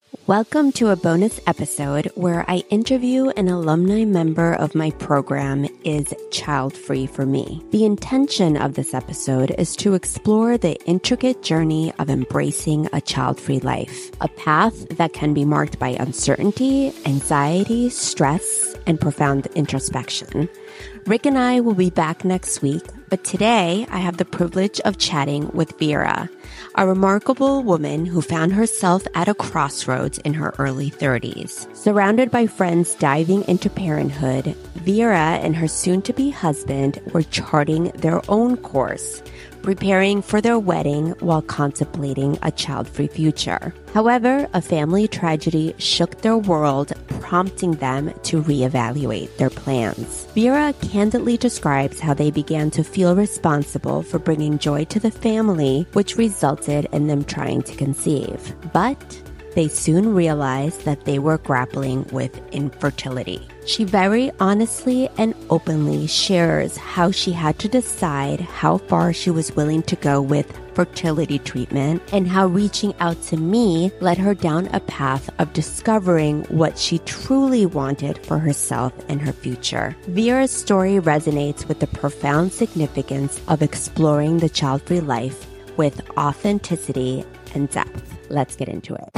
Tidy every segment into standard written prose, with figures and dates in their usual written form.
Welcome to a bonus episode where I interview an alumni member of my program, Is Child Free for Me? The intention of this episode is to explore the intricate journey of embracing a child-free life, a path that can be marked by uncertainty, anxiety, stress, and profound introspection. Rick and I will be back next week, but today I have the privilege of chatting with Vera, a remarkable woman who found herself at a crossroads in her early 30s. Surrounded by friends diving into parenthood, Vera and her soon-to-be husband were charting their own course, preparing for their wedding while contemplating a child-free future. However, a family tragedy shook their world, prompting them to reevaluate their plans. Vera candidly describes how they began to feel responsible for bringing joy to the family, which resulted in them trying to conceive. But they soon realized that they were grappling with infertility. She very honestly and openly shares how she had to decide how far she was willing to go with fertility treatment and how reaching out to me led her down a path of discovering what she truly wanted for herself and her future. Vera's story resonates with the profound significance of exploring the child-free life with authenticity and depth. Let's get into it.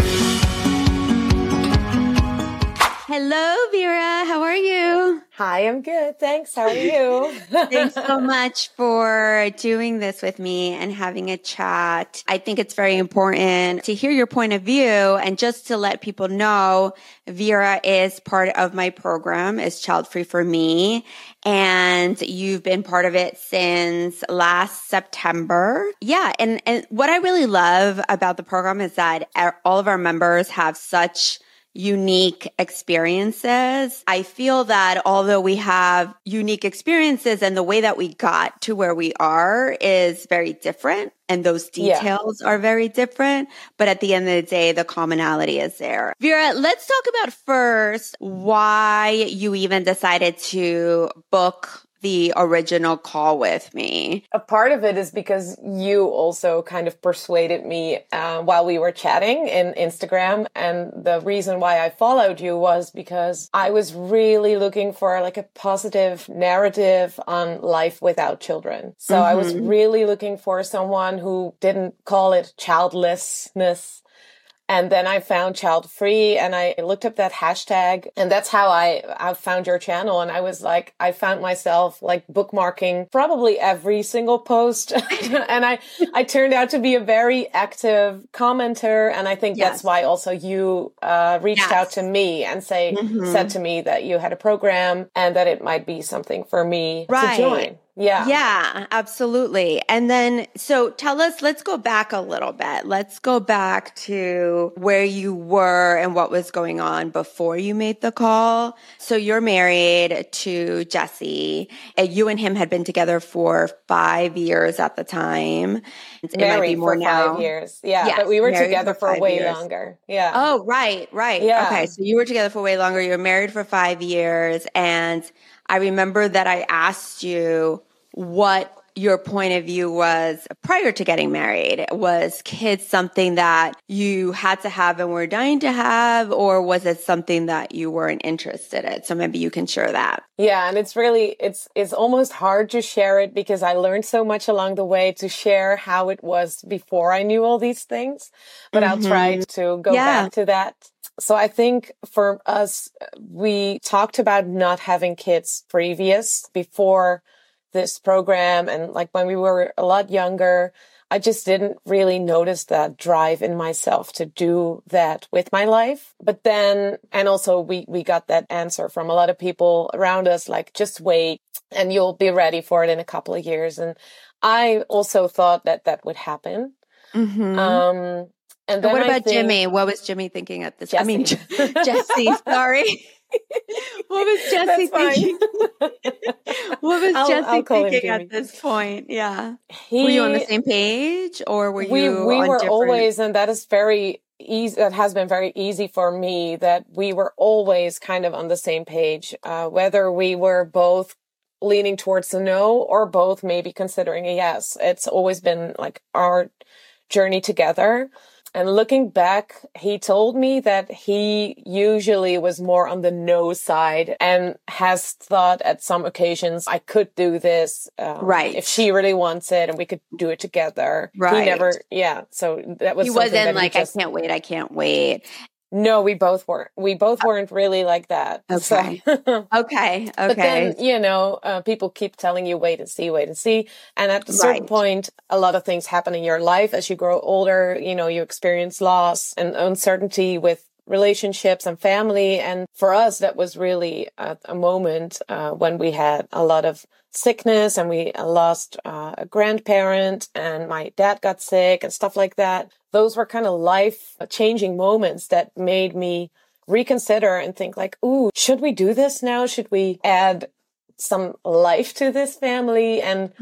Hello, Vera. How are you? Hi, I'm good. Thanks. How are you? Thanks so much for doing this with me and having a chat. I think it's very important to hear your point of view, and just to let people know, Vera is part of my program, Is Child Free for Me, and you've been part of it since last September. Yeah, and what I really love about the program is that all of our members have such unique experiences. I feel that although we have unique experiences and the way that we got to where we are is very different and those details are very different, but at the end of the day, the commonality is there. Vera, let's talk about first why you even decided to book the original call with me. A part of it is because you also kind of persuaded me while we were chatting in Instagram. And the reason why I followed you was because I was really looking for like a positive narrative on life without children. So I was really looking for someone who didn't call it childlessness. And then I found Child Free and I looked up that hashtag, and that's how I found your channel. And I was like, I found myself like bookmarking probably every single post. And I turned out to be a very active commenter. And I think that's why also you reached out to me and said to me that you had a program and that it might be something for me to join. Yeah, absolutely. And then, so tell us, let's go back a little bit. Let's go back to where you were and what was going on before you made the call. So you're married to Jesse, and you and him had been together for 5 years at the time. It married might be more for now. 5 years. Yeah, but we were together for way longer. Yeah. Oh, right. Yeah. Okay, so you were together for way longer. You were married for 5 years, and I remember that I asked you what your point of view was prior to getting married. Was kids something that you had to have and were dying to have, or was it something that you weren't interested in? So maybe you can share that. Yeah, and it's really, it's almost hard to share it because I learned so much along the way to share how it was before I knew all these things. But I'll try to go back to that. So I think for us, we talked about not having kids before this program. And like when we were a lot younger, I just didn't really notice that drive in myself to do that with my life. But then, and also we got that answer from a lot of people around us, like, just wait and you'll be ready for it in a couple of years. And I also thought that that would happen. And then what about Jimmy? What was Jimmy thinking at this? Jesse. I mean, Jesse, sorry. What was Jesse thinking? What was Jesse thinking at this point? Yeah. Were you on the same page, or were you we on were different... always, and that is very easy. That has been very easy for me, that we were always kind of on the same page, whether we were both leaning towards a no or both maybe considering a yes. It's always been like our journey together. And looking back, he told me that he usually was more on the no side and has thought at some occasions, I could do this right. if she really wants it and we could do it together. Right. He never, so that was he something wasn't that like, I can't wait. No, we both weren't. We both weren't really like that. Okay. So. Okay. But then, people keep telling you, wait and see. And at a certain point, a lot of things happen in your life as you grow older. You experience loss and uncertainty with relationships and family. And for us, that was really a moment when we had a lot of sickness and we lost a grandparent and my dad got sick and stuff like that. Those were kind of life-changing moments that made me reconsider and think like, ooh, should we do this now? Should we add some life to this family? And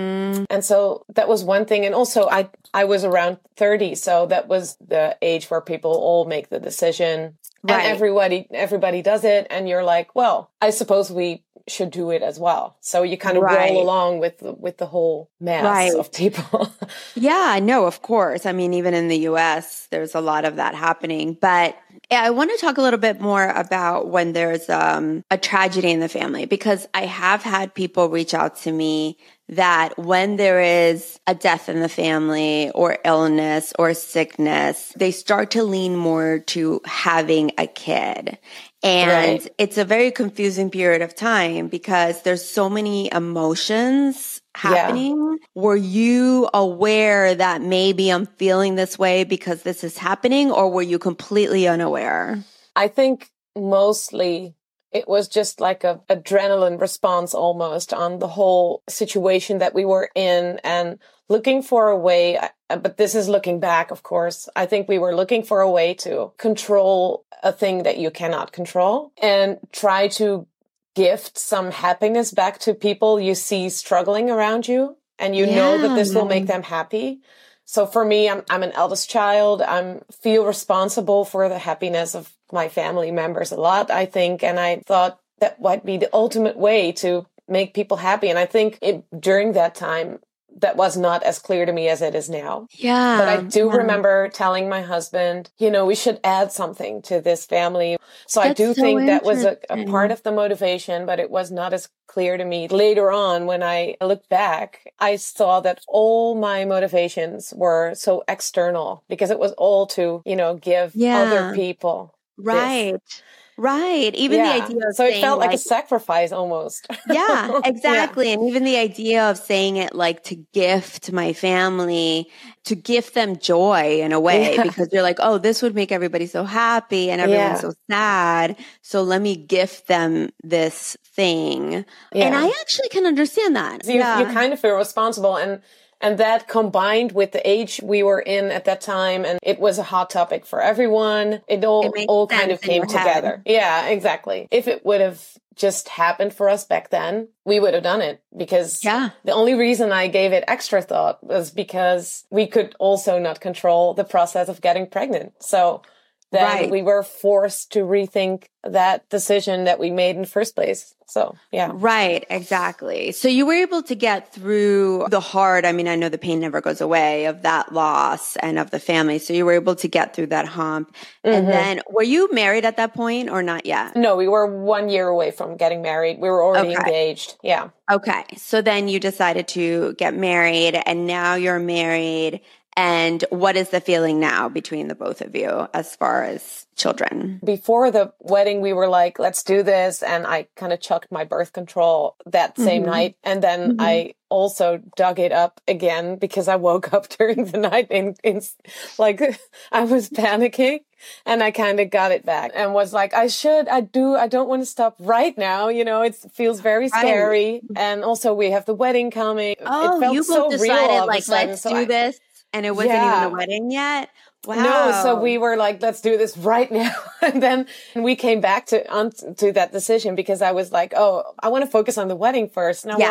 and so that was one thing. And also I was around 30, so that was the age where people all make the decision. Right. And everybody does it. And you're like, well, I suppose we should do it as well. So you kind of roll along with the whole mass of people. Yeah, no, of course. I mean, even in the US, there's a lot of that happening. But I want to talk a little bit more about when there's a tragedy in the family, because I have had people reach out to me that when there is a death in the family or illness or sickness, they start to lean more to having a kid. And it's a very confusing period of time because there's so many emotions happening. Were you aware that maybe I'm feeling this way because this is happening, or were you completely unaware? I think mostly it was just like a adrenaline response almost on the whole situation that we were in and looking for a way. But this is looking back, of course. I think we were looking for a way to control a thing that you cannot control and try to gift some happiness back to people you see struggling around you. And you know that this will make them happy. So for me, I'm an eldest child. I feel responsible for the happiness of my family members a lot, I think. And I thought that might be the ultimate way to make people happy. And I think during that time, that was not as clear to me as it is now. Yeah. But I do remember telling my husband, we should add something to this family. So I do think that was a part of the motivation, but it was not as clear to me. Later on, when I look back, I saw that all my motivations were so external because it was all to, give other people. Right. This. Right. Even the idea of so it felt like a sacrifice almost. Yeah, exactly. And even the idea of saying it like to gift my family, to gift them joy in a way, because you're like, oh, this would make everybody so happy and everyone's so sad. So let me gift them this thing. Yeah. And I actually can understand that. So you kind of feel responsible. And that combined with the age we were in at that time, and it was a hot topic for everyone, it all kind of came together. Yeah, exactly. If it would have just happened for us back then, we would have done it because the only reason I gave it extra thought was because we could also not control the process of getting pregnant. So then we were forced to rethink that decision that we made in the first place. So, yeah. Right, exactly. So you were able to get through the hard, I mean, I know the pain never goes away of that loss and of the family. So you were able to get through that hump. Mm-hmm. And then were you married at that point or not yet? No, we were 1 year away from getting married. We were already engaged. Yeah. Okay. So then you decided to get married and now you're married. And what is the feeling now between the both of you as far as children? Before the wedding, we were like, let's do this. And I kind of chucked my birth control that same night. And then I also dug it up again because I woke up during the night in like I was panicking and I kind of got it back and was like, I don't want to stop right now. It feels very scary. And also we have the wedding coming. Oh, it felt you both decided like, let's do this. And it wasn't even the wedding yet? Wow. No, so we were like, let's do this right now. And then we came back to that decision because I was like, oh, I want to focus on the wedding first. And I want to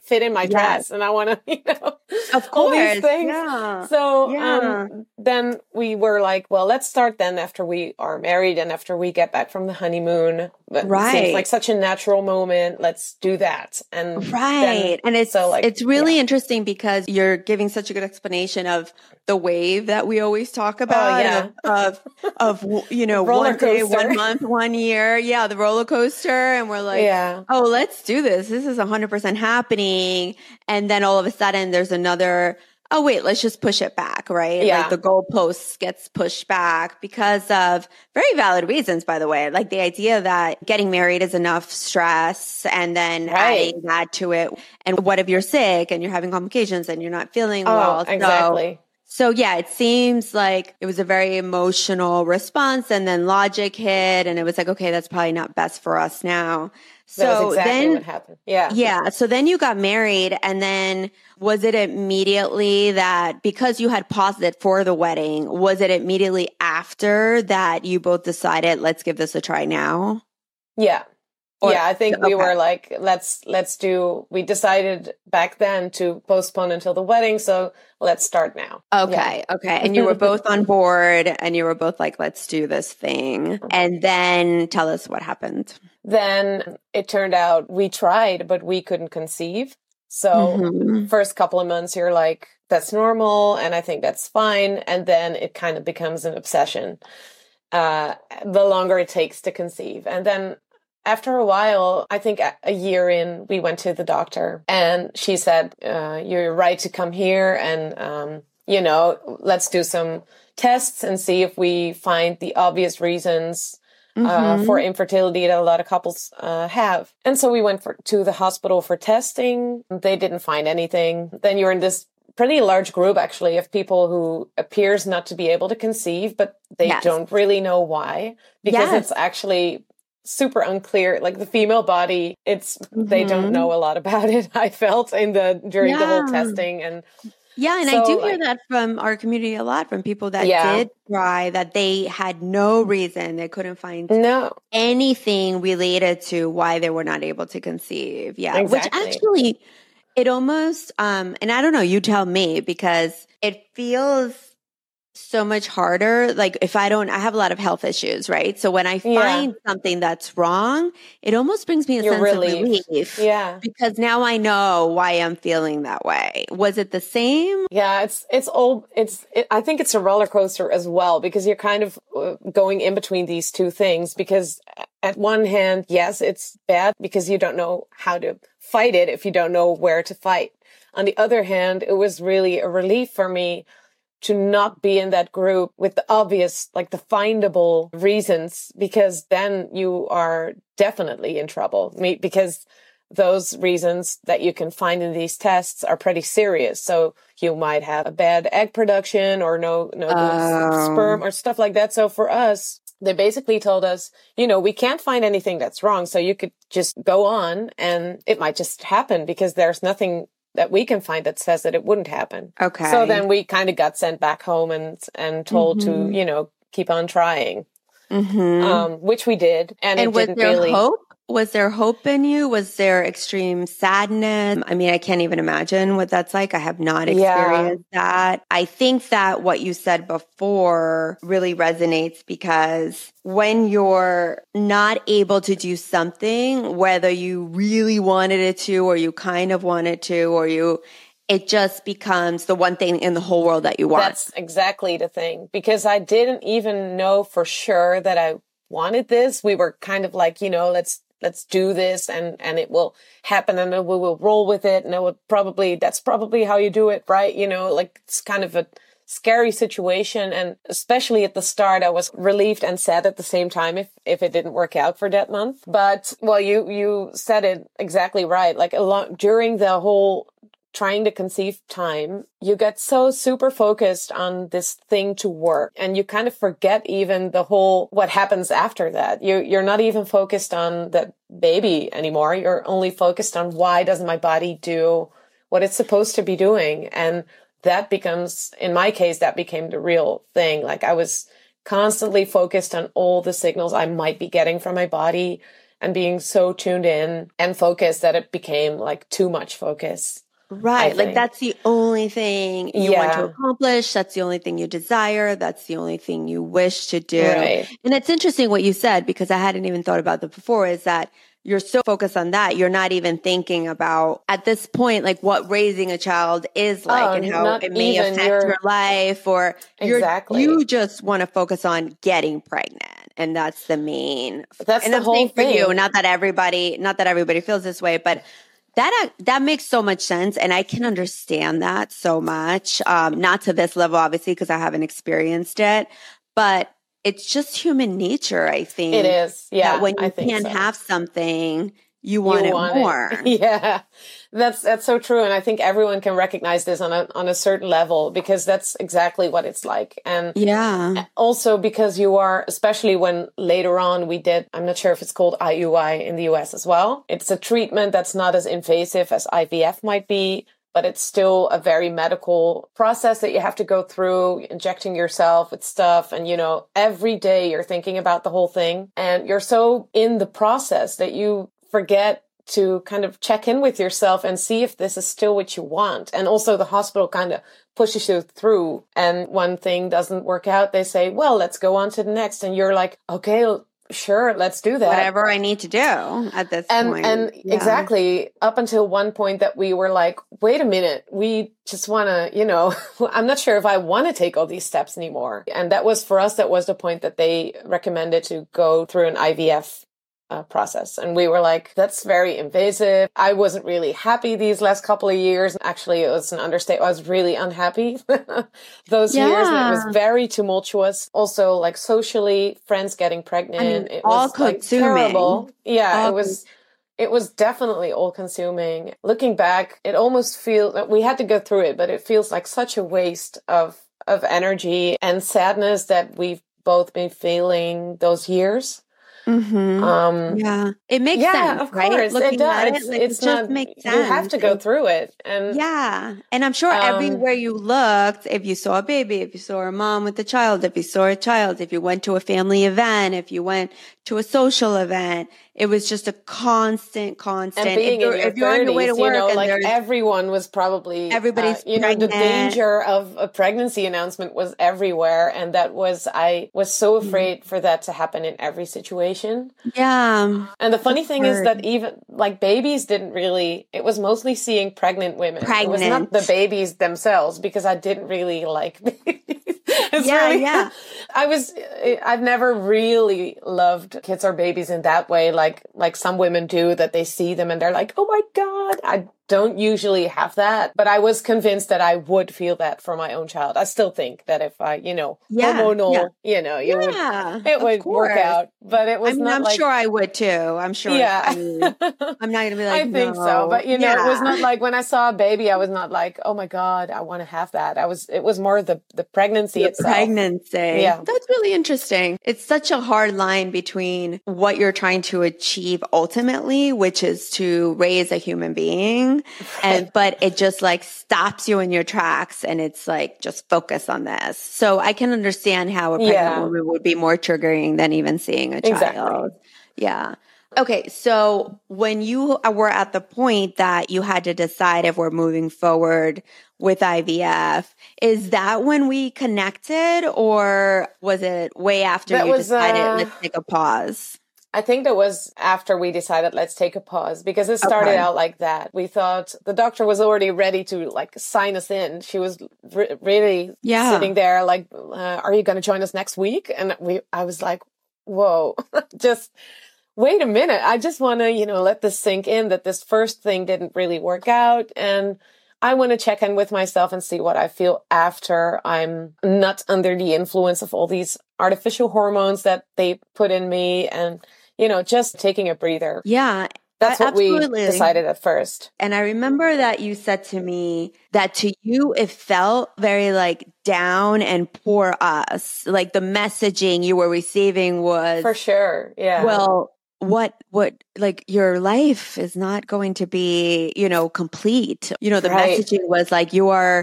fit in my dress and I want to, of all these course. things. Yeah. So, Yeah. then we were like, well, let's start then after we are married and after we get back from the honeymoon. It seems like such a natural moment. Let's do that. And right. And it's really yeah. interesting because you're giving such a good explanation of the wave that we always talk about of one day, 1 month, 1 year. Yeah. The roller coaster. And we're like, oh, let's do this. This is 100% happening. And then all of a sudden there's another, oh, wait, let's just push it back, right? Yeah. Like the goalposts gets pushed back because of very valid reasons, by the way. Like the idea that getting married is enough stress and then adding that to it. And what if you're sick and you're having complications and you're not feeling well? Exactly. So yeah, it seems like it was a very emotional response and then logic hit and it was like, okay, that's probably not best for us now. That was exactly what happened. Yeah. Yeah. So then you got married and then was it immediately that because you had paused it for the wedding, was it immediately after that you both decided, let's give this a try now? Yeah. I think we were like, we decided back then to postpone until the wedding. So let's start now. Okay. Yeah. Okay. And you were both on board and you were both like, let's do this thing. And then tell us what happened. Then it turned out we tried, but we couldn't conceive. So first couple of months, you're like, that's normal. And I think that's fine. And then it kind of becomes an obsession. The longer it takes to conceive. And then after a while, I think a year in, we went to the doctor and she said, you're right to come here and, let's do some tests and see if we find the obvious reasons for infertility that a lot of couples have. And so we went to the hospital for testing. They didn't find anything. Then you're in this pretty large group, actually, of people who appears not to be able to conceive, but they don't really know why, because it's actually super unclear. Like the female body, they don't know a lot about it. I felt during the whole testing and and so, I do hear that from our community a lot, from people that did try, that they had no reason. They couldn't find anything related to why they were not able to conceive. Yeah. Exactly. Which actually, it almost, and I don't know, you tell me, because it feels so much harder. Like if I have a lot of health issues, right? So when I find something that's wrong, it almost brings me a sense of relief. Yeah. Because now I know why I'm feeling that way. Was it the same? Yeah, I think it's a roller coaster as well, because you're kind of going in between these two things, because at one hand, yes, it's bad because you don't know how to fight it if you don't know where to fight. On the other hand, it was really a relief for me to not be in that group with the obvious, like the findable reasons, because then you are definitely in trouble. Because those reasons that you can find in these tests are pretty serious. So you might have a bad egg production or no good sperm or stuff like that. So for us, they basically told us, we can't find anything that's wrong. So you could just go on and it might just happen, because there's nothing that we can find that says that it wouldn't happen. Okay. So then we kind of got sent back home and told to, keep on trying, which we did. And it didn't really. Hope? Was there hope in you? Was there extreme sadness? I mean, I can't even imagine what that's like. I have not experienced that. I think that what you said before really resonates, because when you're not able to do something, whether you really wanted it to, or you kind of wanted to, it just becomes the one thing in the whole world that you want. That's exactly the thing, because I didn't even know for sure that I wanted this. We were kind of like, let's do this and it will happen and we will roll with it. And that's probably how you do it, right? Like it's kind of a scary situation. And especially at the start, I was relieved and sad at the same time if it didn't work out for that month. But well, you said it exactly right. Like during the whole trying to conceive time, you get so super focused on this thing to work, and you kind of forget even the whole what happens after that. You're not even focused on the baby anymore. You're only focused on why doesn't my body do what it's supposed to be doing, and that becomes, in my case, that became the real thing. Like I was constantly focused on all the signals I might be getting from my body, and being so tuned in and focused that it became like too much focus. Right. Like that's the only thing you want to accomplish. That's the only thing you desire. That's the only thing you wish to do. Right. And it's interesting what you said, because I hadn't even thought about that before, is that you're so focused on that. You're not even thinking about at this point, like what raising a child is like and how it may affect your life, or you just want to focus on getting pregnant. And that's the main, that's the whole thing for you. Not that everybody feels this way, but that makes so much sense. And I can understand that so much. Not to this level, obviously, because I haven't experienced it, but it's just human nature, I think. It is. Yeah. That when you can't have something, you want it more. Yeah. That's so true. And I think everyone can recognize this on a certain level, because that's exactly what it's like. And also because you are, especially when later on we did, I'm not sure if it's called IUI in the US as well. It's a treatment that's not as invasive as IVF might be, but it's still a very medical process that you have to go through, injecting yourself with stuff. And, every day you're thinking about the whole thing, and you're so in the process that you forget to kind of check in with yourself and see if this is still what you want. And also the hospital kind of pushes you through. And one thing doesn't work out, they say, well, let's go on to the next. And you're like, okay, sure, let's do that. Whatever I need to do at this point. And exactly, up until one point that we were like, wait a minute, we just want to, I'm not sure if I want to take all these steps anymore. And that was, for us, that was the point that they recommended to go through an IVF process. And we were like, that's very invasive. I wasn't really happy these last couple of years. Actually, it was an understatement. I was really unhappy those years. And it was very tumultuous. Also, like socially, friends getting pregnant. It was like terrible. Yeah, it was definitely all consuming. Looking back, it almost feels that we had to go through it, but it feels like such a waste of energy and sadness that we've both been feeling those years. Mm-hmm. It makes sense, of right? course, Looking it does. at it, It's it just not, makes sense. You have to go through it. And and I'm sure everywhere you looked, if you saw a baby, if you saw a mom with a child, if you saw a child, if you went to a family event, if you went to a social event, it was just a constant. And being if you're on your way to work, like everyone was probably, everybody's the danger of a pregnancy announcement was everywhere. And I was so afraid for that to happen in every situation. Yeah. And the funny thing is that even like babies didn't really, it was mostly seeing pregnant women. It was not the babies themselves, because I didn't really like babies. I've never really loved kids or babies in that way, like some women do, that they see them and they're like, oh my God. I don't usually have that, but I was convinced that I would feel that for my own child. I still think that if I, hormonal, it would work out, but it was not I'm sure I would too. I'm sure. Yeah. I'm not going to be like, I think so, but it was not like when I saw a baby, I was not like, oh my God, I want to have that. It was more the pregnancy itself. Pregnancy. Yeah. That's really interesting. It's such a hard line between what you're trying to achieve ultimately, which is to raise a human being. But it just like stops you in your tracks, and it's like, just focus on this. So I can understand how a pregnant woman would be more triggering than even seeing a child. Exactly. Yeah. Okay. So when you were at the point that you had to decide if we're moving forward with IVF, is that when we connected, or was it way after you decided, let's take a pause? I think that was after we decided, let's take a pause, because it started out like that. We thought the doctor was already ready to like sign us in. She was really sitting there like, are you going to join us next week? And I was like, whoa, just wait a minute. I just want to, let this sink in, that this first thing didn't really work out. And I want to check in with myself and see what I feel after I'm not under the influence of all these artificial hormones that they put in me, and, just taking a breather. Yeah. That's what we decided at first. And I remember that you said to me that to you, it felt very like down and poor us. Like the messaging you were receiving was, for sure. Yeah. Well, what like your life is not going to be, complete. The messaging was like, you are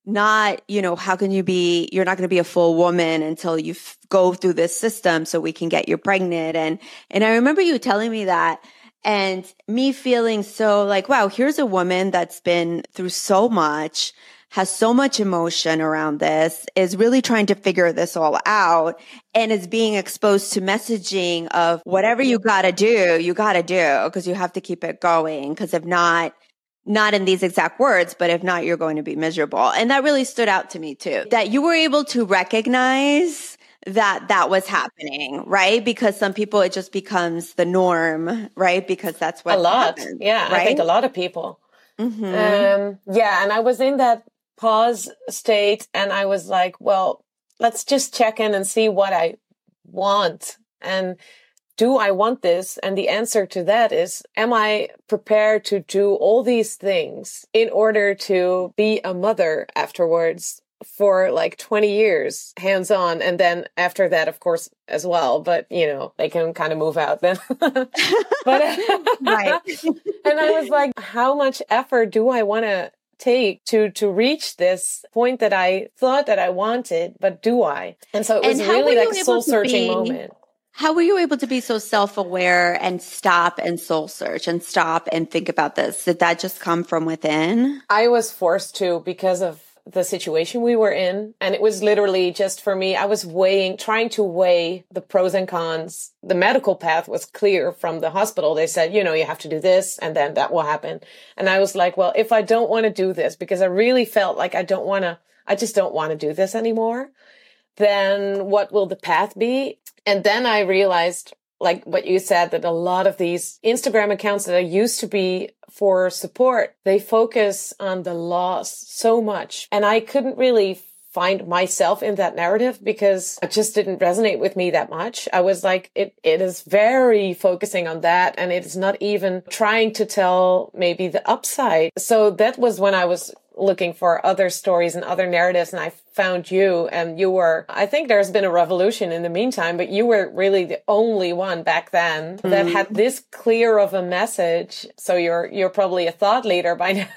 not, how can you're not going to be a full woman until you go through this system so we can get you pregnant. And I remember you telling me that and me feeling so like, wow, here's a woman that's been through so much, has so much emotion around this, is really trying to figure this all out, and is being exposed to messaging of whatever you got to do because you have to keep it going. Because if not in these exact words, but if not, you're going to be miserable. And that really stood out to me too, that you were able to recognize that was happening, right? Because some people, it just becomes the norm, right? Because that's what happens, yeah, right? I think a lot of people. Mm-hmm. And I was in that pause state and I was like, well, let's just check in and see what I want. And do I want this? And the answer to that is, am I prepared to do all these things in order to be a mother afterwards for like 20 years hands on? And then after that, of course, as well. But, they can kind of move out then. But, right. And I was like, how much effort do I want to take to reach this point that I thought that I wanted, but do I? And so it was really like a soul searching moment. How were you able to be so self-aware and stop and soul search and stop and think about this? Did that just come from within? I was forced to because of the situation we were in. And it was literally just for me, I was trying to weigh the pros and cons. The medical path was clear from the hospital. They said, you have to do this and then that will happen. And I was like, well, if I don't want to do this, because I really felt like I just don't want to do this anymore, then what will the path be? And then I realized, like what you said, that a lot of these Instagram accounts that I used to be for support, they focus on the loss so much. And I couldn't really find myself in that narrative because it just didn't resonate with me that much. I was like, it is very focusing on that. And it's not even trying to tell maybe the upside. So that was when I was looking for other stories and other narratives. And I found you, and I think there's been a revolution in the meantime, but you were really the only one back then that had this clear of a message. So you're probably a thought leader by now.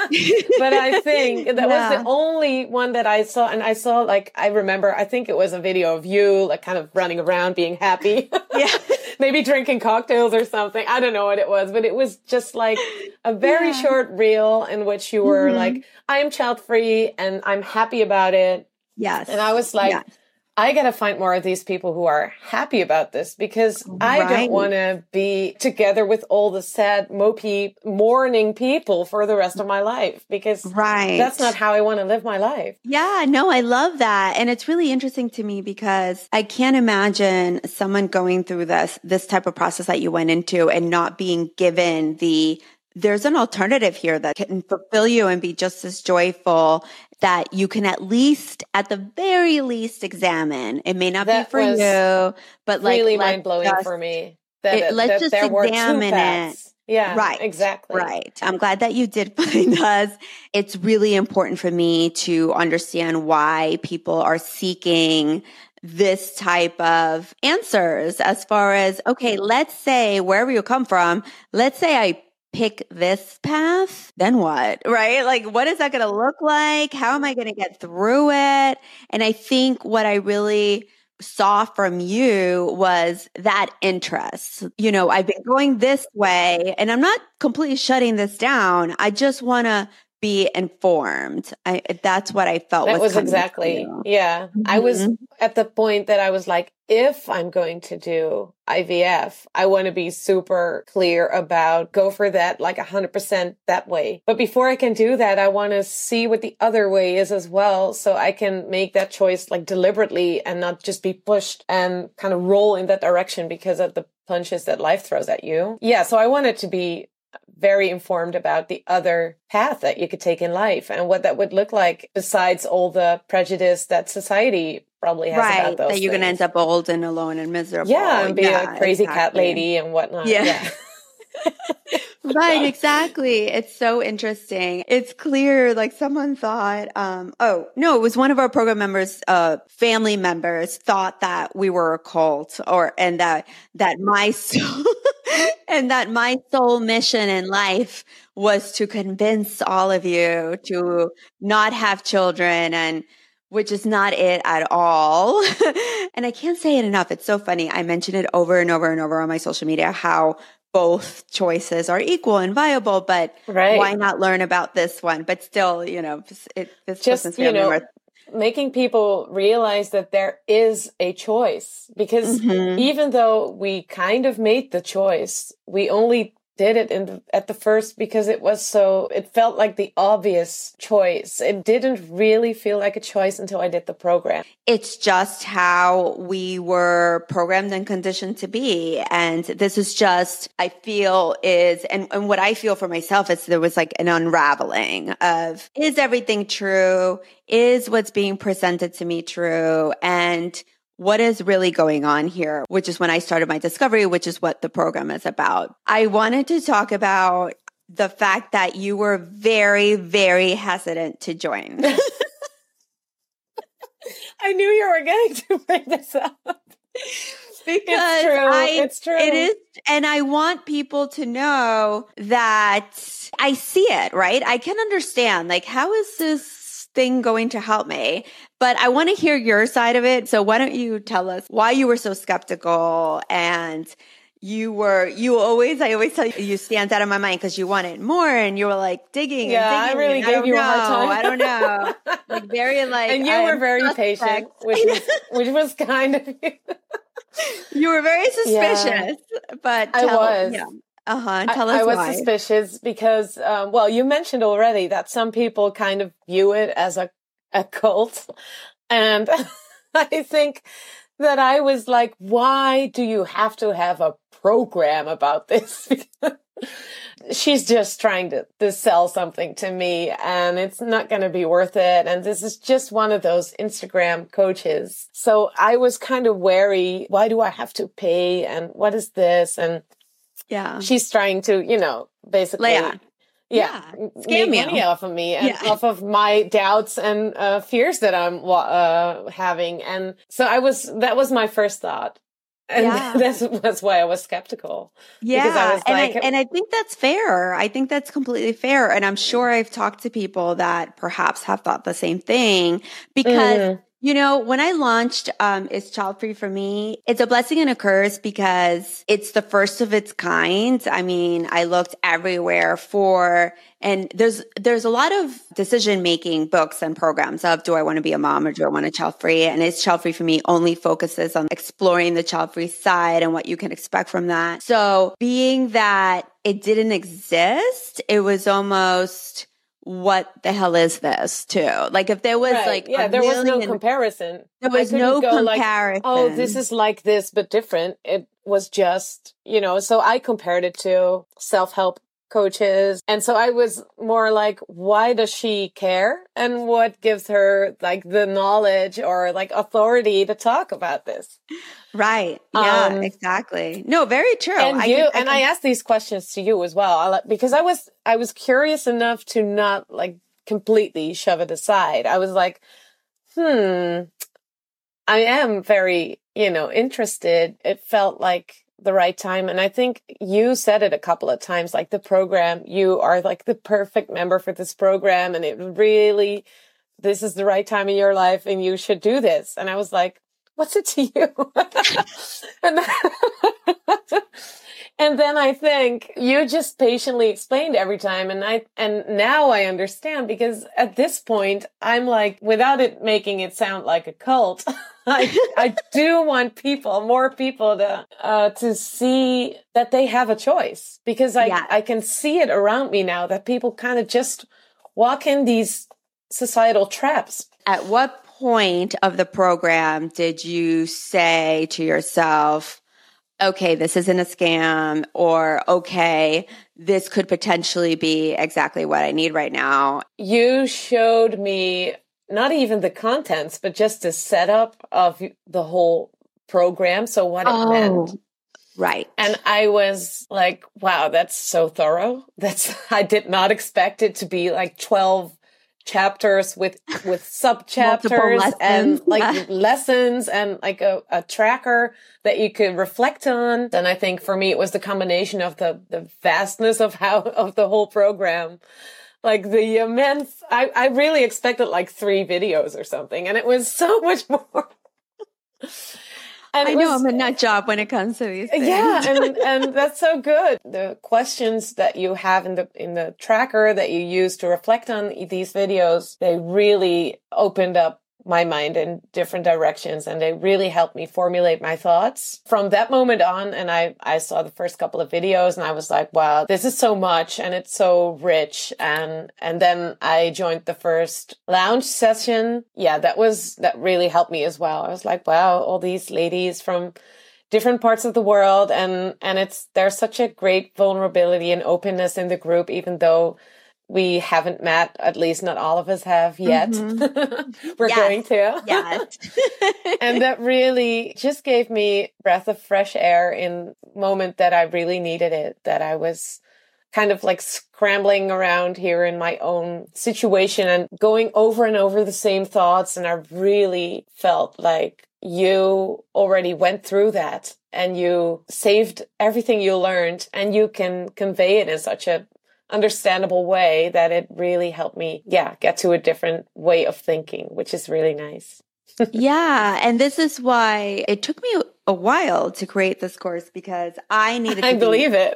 But I think that was the only one that I saw. And I saw, I remember, I think it was a video of you, like kind of running around being happy. Yeah. Maybe drinking cocktails or something. I don't know what it was, but it was just like a very short reel in which you were like, I am child free and I'm happy about it. Yes. And I was like, I got to find more of these people who are happy about this because I don't want to be together with all the sad, mopey, mourning people for the rest of my life because that's not how I want to live my life. Yeah, no, I love that. And it's really interesting to me because I can't imagine someone going through this type of process that you went into and not being given there's an alternative here that can fulfill you and be just as joyful, that you can at the very least examine. It may not be for you, but really mind blowing for me. Let's just examine it. Yeah, right. Exactly. Right. I'm glad that you did find us. It's really important for me to understand why people are seeking this type of answers as far as, okay, let's say wherever you come from, let's say I pick this path, then what, right? Like, what is that going to look like? How am I going to get through it? And I think what I really saw from you was that interest. I've been going this way and I'm not completely shutting this down. I just want to be informed. That's what I felt. That was exactly. Yeah. Mm-hmm. I was at the point that I was like, if I'm going to do IVF, I want to be super clear about go for that, like 100% that way. But before I can do that, I want to see what the other way is as well. So I can make that choice like deliberately and not just be pushed and kind of roll in that direction because of the punches that life throws at you. Yeah. So I wanted to be very informed about the other path that you could take in life and what that would look like besides all the prejudice that society probably has about those that you're going to end up old and alone and miserable. Yeah, and be a crazy cat lady and whatnot. Yeah. Right, exactly. It's so interesting. It's clear, like someone thought, it was one of our program members, family members thought that we were a cult and that my soul, And that my sole mission in life was to convince all of you to not have children, and which is not it at all. And I can't say it enough. It's so funny. I mention it over and over and over on my social media, how both choices are equal and viable, but why not learn about this one? But still, this person's family worth. Making people realize that there is a choice, because even though we kind of made the choice, we only did it at the first because it felt like the obvious choice. It didn't really feel like a choice until I did the program. It's just how we were programmed and conditioned to be. And this is just, I feel and what I feel for myself is there was like an unraveling of, is everything true? Is what's being presented to me true? And what is really going on here, which is when I started my discovery, which is what the program is about. I wanted to talk about the fact that you were very, very hesitant to join. I knew you were going to bring this up. Because it's true. It is. And I want people to know that I see it, right? I can understand, like, how is this thing going to help me? But I want to hear your side of it. So why don't you tell us why you were so skeptical? And I always tell you stand out of my mind because you wanted more, and you were like digging. Yeah, and digging, I really gave you a hard time. I don't know. Like very like, and you were very patient, which was kind of You were very suspicious, but I was. Yeah. Tell us I was why. suspicious because, you mentioned already that some people kind of view it as a cult. And I think that I was like, why do you have to have a program about this? She's just trying to sell something to me, and it's not going to be worth it. And this is just one of those Instagram coaches. So I was kind of wary. Why do I have to pay? And what is this? And she's trying to, basically, scam make money off of me and off of my doubts and fears that I'm having. And so that was my first thought. And that's why I was skeptical. Yeah. Because I was and I think that's fair. I think that's completely fair. And I'm sure I've talked to people that perhaps have thought the same thing because when I launched It's Child Free for Me, it's a blessing and a curse because it's the first of its kind. I mean, I looked everywhere and there's a lot of decision-making books and programs of, do I want to be a mom or do I want a child free? And It's Child Free for Me only focuses on exploring the child free side and what you can expect from that. So being that it didn't exist, it was almost, what the hell is this too? Like if there was there was no comparison. There was no comparison. Like, this is like this, but different. It was just, so I compared it to self-help coaches. And so I was more like, why does she care? And what gives her like the knowledge or like authority to talk about this? Right. Yeah, exactly. No, very true. And I asked these questions to you as well, because I was curious enough to not like completely shove it aside. I was like, I am very, interested. It felt like the right time. And I think you said it a couple of times, like the program, you are like the perfect member for this program. And it really, this is the right time in your life and you should do this. And I was like, what's it to you? And then I think you just patiently explained every time. And now I understand, because at this point I'm like, without it making it sound like a cult, I do want more people to see that they have a choice, because I can see it around me now that people kind of just walk in these societal traps. At what point of the program did you say to yourself, okay, this isn't a scam, or okay, this could potentially be exactly what I need right now? You showed me not even the contents, but just the setup of the whole program. So what it meant. Right. And I was like, wow, that's so thorough. I did not expect it to be like 12 chapters with sub chapters and like lessons and like a tracker that you could reflect on. And I think for me, it was the combination of the vastness of the whole program. Like the immense, I really expected like 3 videos or something, and it was so much more. And I know I'm a nut job when it comes to these things. Yeah, and that's so good. The questions that you have in the tracker that you use to reflect on these videos, they really opened up my mind in different directions, and they really helped me formulate my thoughts from that moment on. And I saw the first couple of videos and I was like, wow, this is so much and it's so rich. And then I joined the first lounge session. Yeah, that really helped me as well. I was like, wow, all these ladies from different parts of the world, and there's such a great vulnerability and openness in the group, even though we haven't met, at least not all of us have yet. Mm-hmm. We're going to. Yes. And that really just gave me a breath of fresh air in the moment that I really needed it, that I was kind of like scrambling around here in my own situation and going over and over the same thoughts. And I really felt like you already went through that and you saved everything you learned, and you can convey it in such a understandable way that it really helped me, get to a different way of thinking, which is really nice. Yeah. And this is why it took me a while to create this course, because I needed to believe it.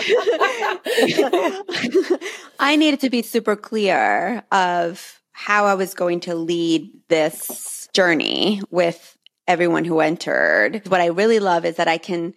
I needed to be super clear of how I was going to lead this journey with everyone who entered. What I really love is that I can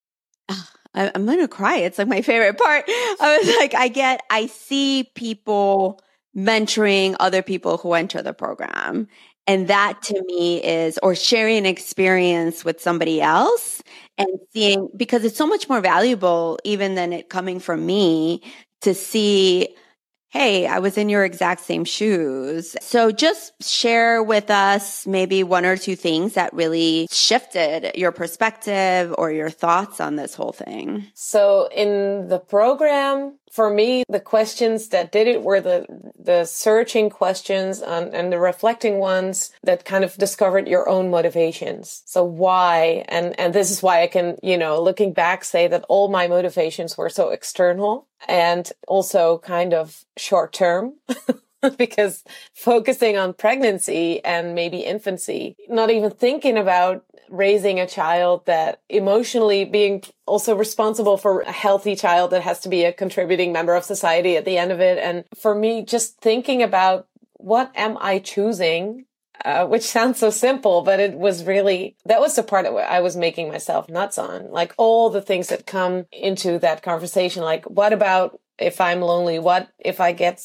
I'm going to cry. It's like my favorite part. I was like, I see people mentoring other people who enter the program. And that to me is, or sharing an experience with somebody else and seeing, because it's so much more valuable even than it coming from me, to see, hey, I was in your exact same shoes. So just share with us maybe 1 or 2 things that really shifted your perspective or your thoughts on this whole thing. So in the program, for me, the questions that did it were the searching questions and the reflecting ones that kind of discovered your own motivations. So why? And this is why I can, looking back, say that all my motivations were so external and also kind of short term. Because focusing on pregnancy and maybe infancy, not even thinking about raising a child that emotionally being also responsible for a healthy child that has to be a contributing member of society at the end of it. And for me, just thinking about what am I choosing, which sounds so simple, but it was really, that was the part that I was making myself nuts on. Like all the things that come into that conversation, like what about if I'm lonely? What if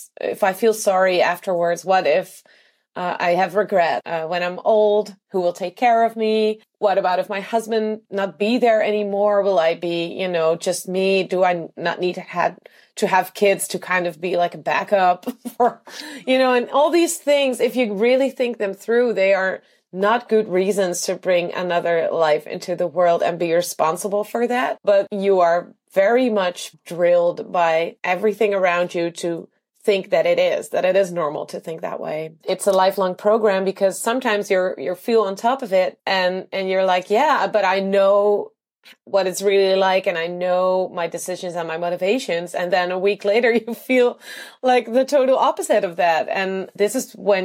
I feel sorry afterwards? What if I have regret when I'm old? Who will take care of me? What about if my husband not be there anymore? Will I be, just me? Do I not need to have kids to kind of be like a backup for, and all these things, if you really think them through, they are not good reasons to bring another life into the world and be responsible for that. But you are very much drilled by everything around you to think that it is normal to think that way. It's a lifelong program because sometimes you feel on top of it and you're like, yeah, but I know what it's really like and I know my decisions and my motivations. And then a week later you feel like the total opposite of that. And this is when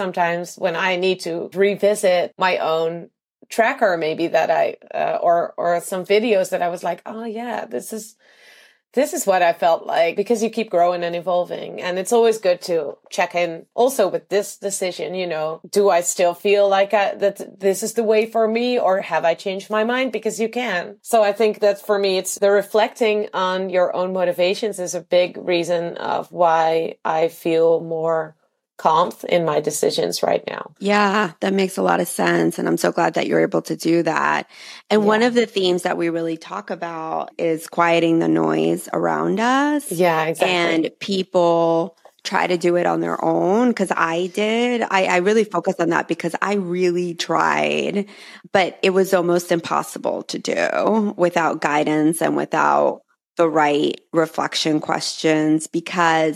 I need to revisit my own tracker, maybe that I, or some videos that I was like, oh yeah, this is what I felt like, because you keep growing and evolving. And it's always good to check in also with this decision, do I still feel like that this is the way for me, or have I changed my mind? Because you can. So I think that for me, it's the reflecting on your own motivations is a big reason of why I feel more calm in my decisions right now. Yeah, that makes a lot of sense. And I'm so glad that you're able to do that. And one of the themes that we really talk about is quieting the noise around us. Yeah, exactly. And people try to do it on their own, because I did. I really focused on that because I really tried, but it was almost impossible to do without guidance and without the right reflection questions, because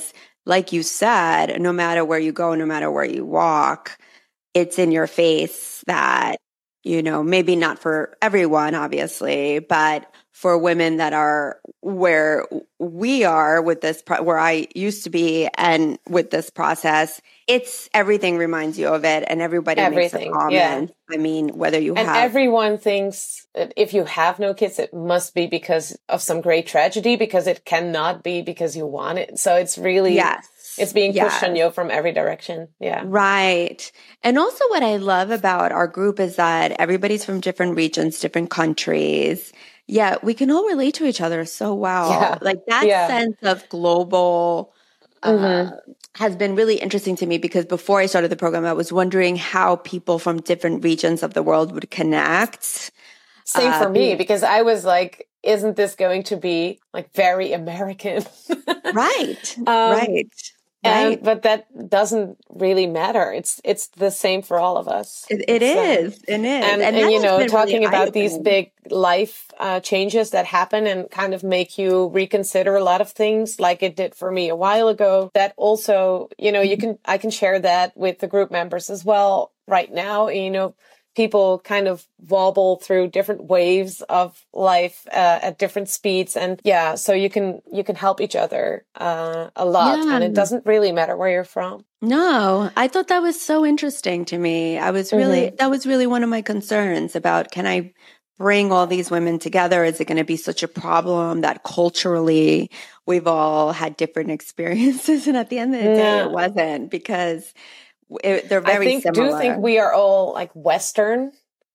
like you said, no matter where you go, no matter where you walk, it's in your face that, maybe not for everyone, obviously, but for women that are where we are with this, where I used to be, and with this process, it's everything reminds you of it, and everybody makes a comment. Yeah. I mean, whether you and everyone thinks that if you have no kids, it must be because of some great tragedy, because it cannot be because you want it. So it's really, it's being pushed on you from every direction. Yeah. Right. And also what I love about our group is that everybody's from different regions, different countries. Yeah, we can all relate to each other so well. Yeah. Like that sense of global has been really interesting to me, because before I started the program, I was wondering how people from different regions of the world would connect. Same for me, because I was like, isn't this going to be like very American? Right. Right. But that doesn't really matter. It's the same for all of us. It is. And talking really about these big life changes that happen and kind of make you reconsider a lot of things, like it did for me a while ago. That also, I can share that with the group members as well right now. People kind of wobble through different waves of life at different speeds, and so you can help each other a lot, and it doesn't really matter where you're from. No, I thought that was so interesting to me. I was really that was really one of my concerns about, can I bring all these women together? Is it going to be such a problem that culturally we've all had different experiences, and at the end of the day, it wasn't, because they're very similar. Do think we are all like Western.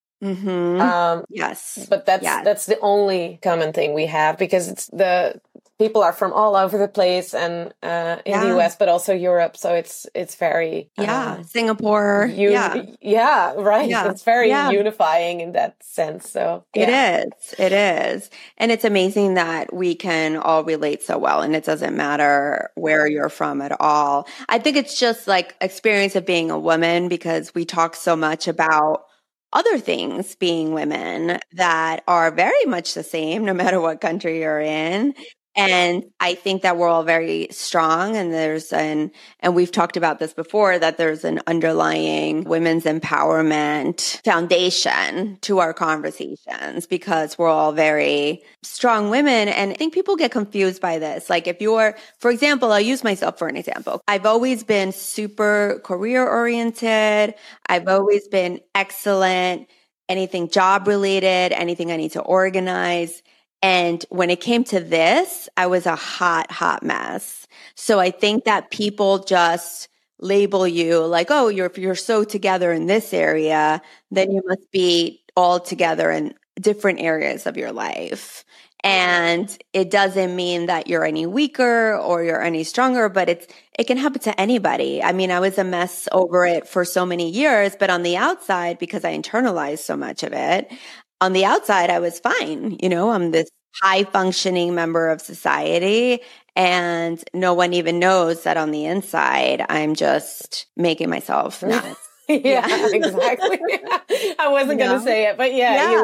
Yes, but that's the only common thing we have, because it's the people are from all over the place, and in the US, but also Europe. So it's very Singapore. Right. Yeah. It's very unifying in that sense. So it is, and it's amazing that we can all relate so well, and it doesn't matter where you're from at all. I think it's just like experience of being a woman, because we talk so much about other things being women that are very much the same no matter what country you're in. And I think that we're all very strong, and we've talked about this before, that there's an underlying women's empowerment foundation to our conversations, because we're all very strong women. And I think people get confused by this. Like for example, I'll use myself for an example. I've always been super career oriented. I've always been excellent, anything job related, anything I need to organize. And when it came to this, I was a hot mess. So I think that people just label you like, oh, if you're so together in this area, then you must be all together in different areas of your life. And it doesn't mean that you're any weaker or you're any stronger, but it can happen to anybody. I mean, I was a mess over it for so many years, but on the outside, because I internalized so much of it, on the outside, I was fine. I'm this high functioning member of society, and no one even knows that on the inside, I'm just making myself nuts. Exactly. I wasn't going to say it, but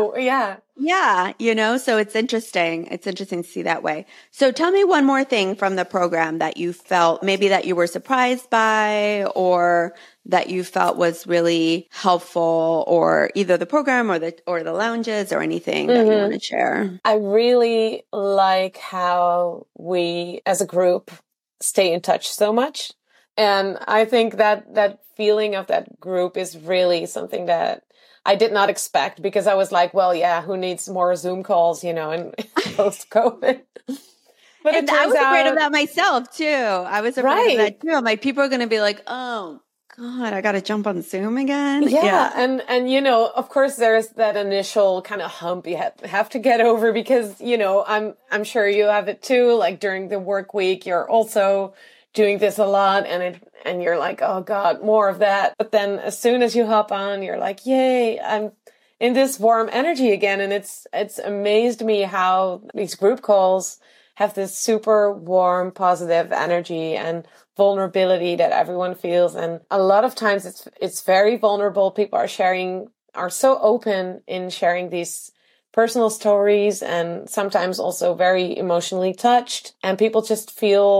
so it's interesting. It's interesting to see that way. So tell me one more thing from the program that you felt maybe that you were surprised by, or that you felt was really helpful, or either the program or the lounges, or anything that you want to share. I really like how we as a group stay in touch so much. And I think that feeling of that group is really something that I did not expect, because I was like, well, who needs more Zoom calls, in post-COVID? But and I was afraid of that myself too. I was afraid of that too. I'm like, people are going to be like, oh God, I got to jump on Zoom again. Yeah. And of course there's that initial kind of hump you have to get over, because, I'm sure you have it too. Like during the work week, you're also doing this a lot, and you're like, oh God, more of that. But then as soon as you hop on, you're like, yay, I'm in this warm energy again. And it's amazed me how these group calls have this super warm, positive energy and vulnerability that everyone feels. And a lot of times it's very vulnerable. People are so open in sharing these personal stories, and sometimes also very emotionally touched. And people just feel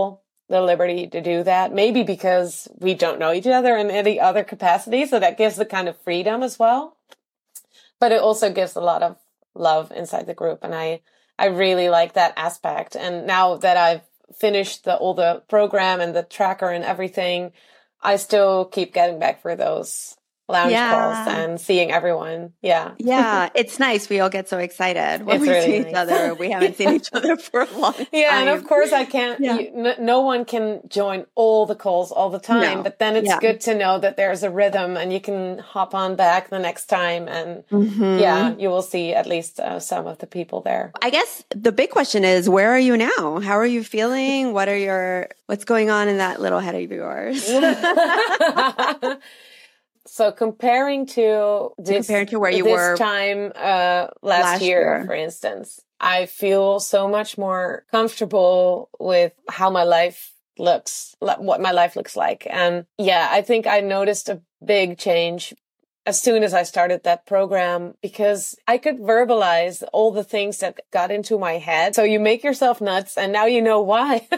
the liberty to do that. Maybe because we don't know each other in any other capacity. So that gives the kind of freedom as well. But it also gives a lot of love inside the group. And I really like that aspect. And now that I've finished all the program and the tracker and everything, I still keep getting back for those lounge calls and seeing everyone. Yeah. Yeah. It's nice. We all get so excited when we see each other. We haven't seen each other for a long time. Yeah. And of course I can't, no one can join all the calls all the time, but then it's good to know that there's a rhythm and you can hop on back the next time. And you will see at least some of the people there. I guess the big question is, where are you now? How are you feeling? What's going on in that little head of yours? So comparing to where you were this time last year, for instance, I feel so much more comfortable with how my life looks, what my life looks like. And I think I noticed a big change as soon as I started that program, because I could verbalize all the things that got into my head. So you make yourself nuts, and now you know why.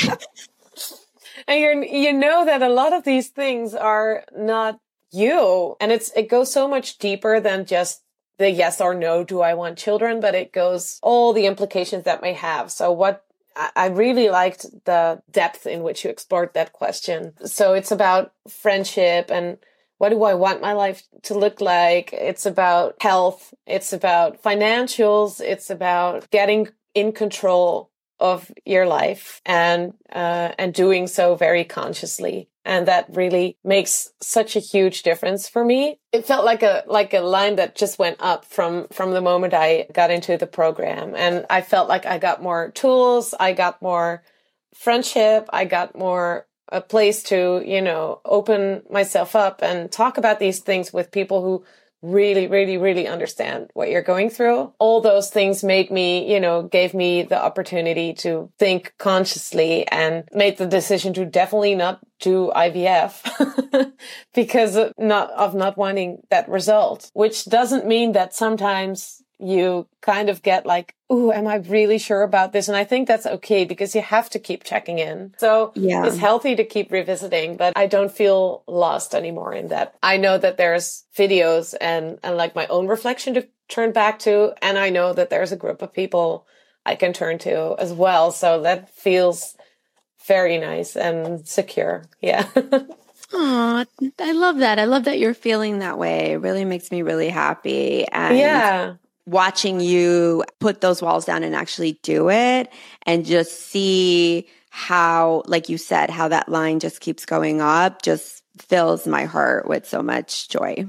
And you know that a lot of these things are not you. And it goes so much deeper than just the yes or no, do I want children? But it goes all the implications that may have. So I really liked the depth in which you explored that question. So it's about friendship and what do I want my life to look like? It's about health. It's about financials. It's about getting in control of your life and doing so very consciously. And that really makes such a huge difference for me. It felt like a line that just went up from the moment I got into the program. And I felt like I got more tools. I got more friendship. I got more a place to, open myself up and talk about these things with people who really, really, really understand what you're going through. All those things made me, gave me the opportunity to think consciously and made the decision to definitely not do IVF because of not wanting that result, which doesn't mean that sometimes you kind of get like, ooh, am I really sure about this? And I think that's okay because you have to keep checking in. So it's healthy to keep revisiting, but I don't feel lost anymore in that. I know that there's videos and like my own reflection to turn back to. And I know that there's a group of people I can turn to as well. So that feels very nice and secure. Yeah. Oh, I love that. I love that you're feeling that way. It really makes me really happy. And watching you put those walls down and actually do it and just see how, like you said, how that line just keeps going up just fills my heart with so much joy.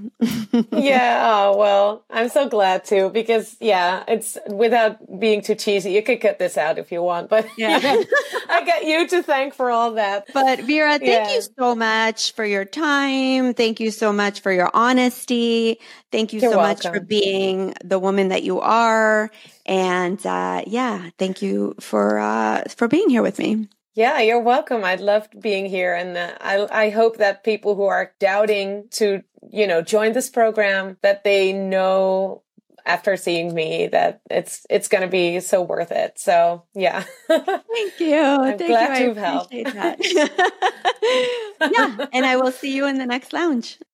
Oh, well, I'm so glad too, because it's without being too cheesy. You could cut this out if you want, but I got you to thank for all that. But Vera, thank you so much for your time. Thank you so much for your honesty. Thank you so much for being the woman that you are. And thank you for being here with me. Yeah, you're welcome. I loved being here. And I hope that people who are doubting to, join this program, that they know after seeing me that it's going to be so worth it. So, yeah. Thank you. I'm glad to have helped. That. And I will see you in the next lounge.